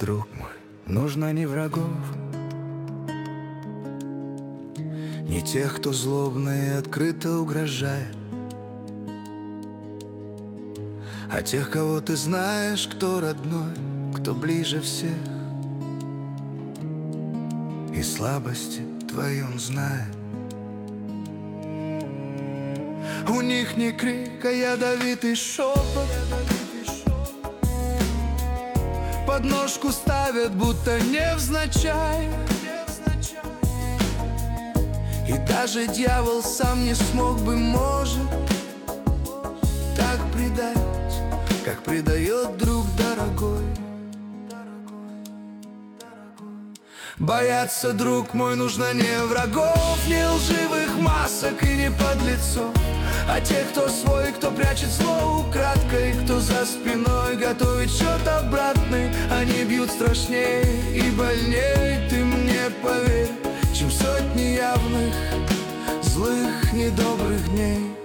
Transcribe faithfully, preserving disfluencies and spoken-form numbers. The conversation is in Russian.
друг мой, нужно не врагов, не тех, кто злобно и открыто угрожает, а тех, кого ты знаешь, кто родной, кто ближе всех, и слабости твои он знает. У них не крик, а ядовитый шепот, подножку ставят, будто невзначай. И даже дьявол сам не смог бы, может, так предать, как предает друг дорогой. Бояться, друг мой, нужно не врагов, не лживых масок и не подлецов, а тех, кто свой, кто прячет зло украдкой, кто за спиной готовит счет обратный. Они бьют страшнее и больней, ты мне поверь, чем сотни явных, злых, недобрых дней.